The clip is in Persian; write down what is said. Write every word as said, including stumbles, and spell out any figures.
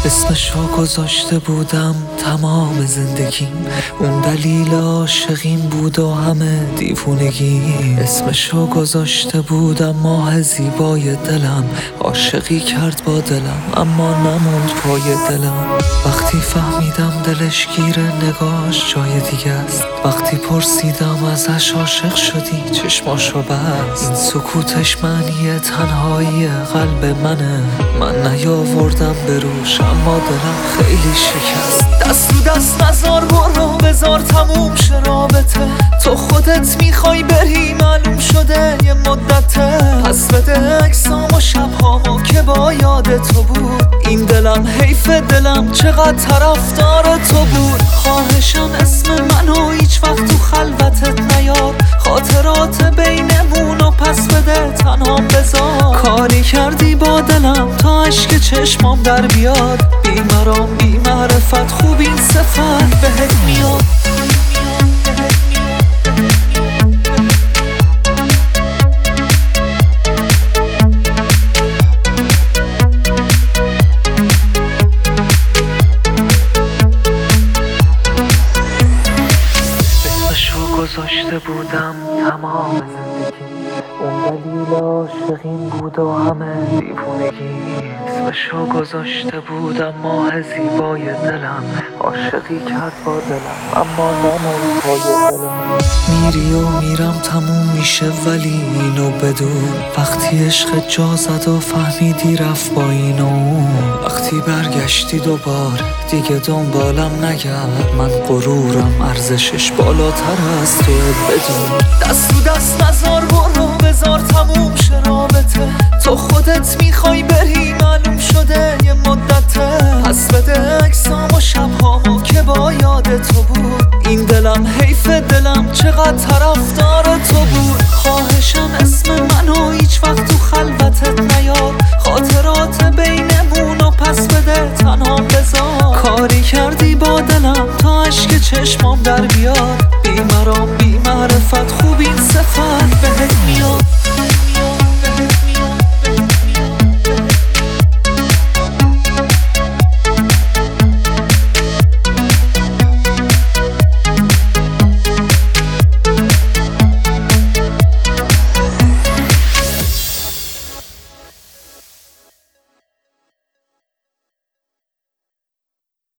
اسمشو گذاشته بودم تمام زندگیم، اون دلیل عاشقیم بود و همه دیوونگیم. اسمشو گذاشته بودم ماه زیبای دلم، عاشقی کرد با دلم اما نموند پای دلم. وقتی فهمیدم دلش گیره نگاش جای دیگه است، وقتی پرسیدم ازش عاشق شدی چشماشو بست. این سکوتش معنی تنهایی قلب منه، من نیاوردم بروش اما دلم خیلی شکست. دست رو دست نزار برو بزار تموم شه رابطه، تو خودت میخوای بری معلوم شده یه مدته. پس بده اکسام و شبهامو که با یاد تو بود، این دلم حیف دلم چقدر طرفدار تو بود. خواهشم اسم منو هیچ وقت تو خلوتت نیار، خاطرات بینمون و پس بده تنهام بذار. کاری کردی با دلم تا عشق چشمام در بیاد، بیمرام بی معرفت خوب این صفت بهت میاد. گذاشته بودم تمام زندگی، اون دلیل عاشقیم بود و همه دیوونگی. اسمشو گذاشته بودم ماه زیبای دلم، عاشقی کرد با دلم اما نموند پای دلم. میری و میرم تموم میشه ولی اینو بدون، وقتی عشق جا زد و فهمیدی رفت با این و اون. وقتی برگشتی دوباره دیگه دنبالم نگرد، من غرورم ارزشش بالاتر از تو بدون. دست رو دست نزار برو بزار تموم شه رابطه، تو خودت میخوای بری معلوم شده یه مدته. پس بده اکسام و شبهامو که با یاد تو بود، این دلم حیف دلم چقدر طرفدار تو بود. خواهشم اسم منو هیچ وقت تو خلوتت نیار، خاطرات بینمون و پس بده تنهام بذار. کاری کردی با دلم تا عشق چشمام در بیاد، بیمرام بی معرفت خوب